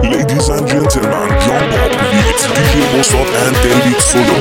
Ladies and gentlemen, Young Bob with DJ Mosop and David Solo.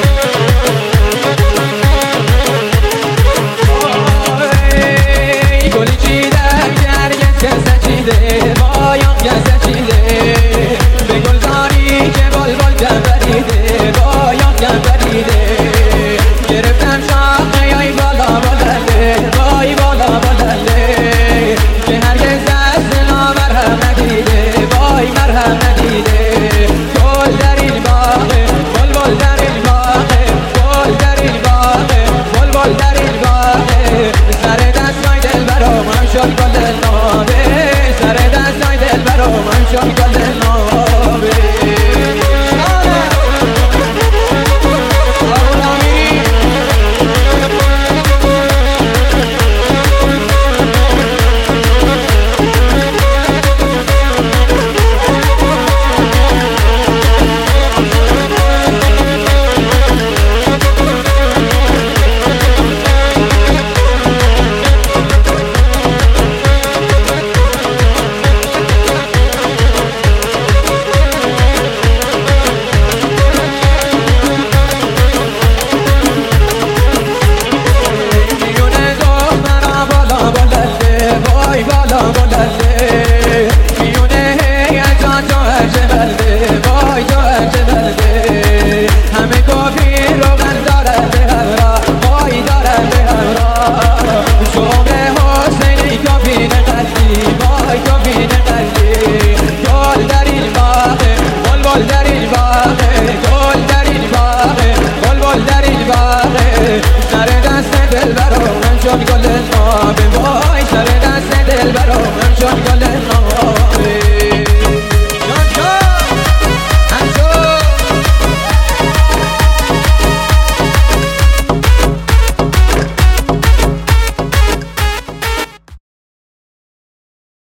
گلی چیدن گرگت که سچیده بایان که سچیده به گلزاری که بلبل که بریده بایان که بریده گرفتم شاقه یای بالا بلنده بای بالا بلنده که هرگز دست نامرهم ندیده بای مرهم ندیده گل در این باغه بلبل در این باغه گل در این باغه بلبل در این باغه سر دستای دل برا من شد گل نابه سر دستای دل برا من شد گل نابه سر دست دل برا من شد گل نابه